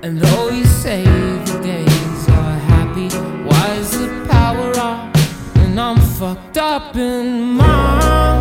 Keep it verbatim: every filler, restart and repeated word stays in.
And though you say the days are happy, why is the power off? And I'm fucked up in mind.